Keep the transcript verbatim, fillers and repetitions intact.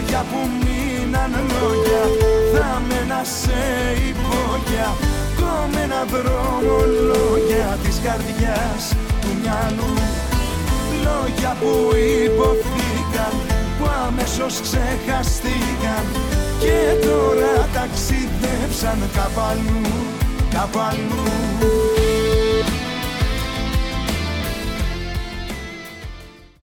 Λόγια που μείναν λόγια, θα μένα σε υπόγεια. Κομμένα δρομολόγια της καρδιάς του μυαλού. Λόγια που υποθήκαν, που αμέσως ξεχαστήκαν και τώρα ταξίδεψαν κάπου αλλού, κάπου αλλού.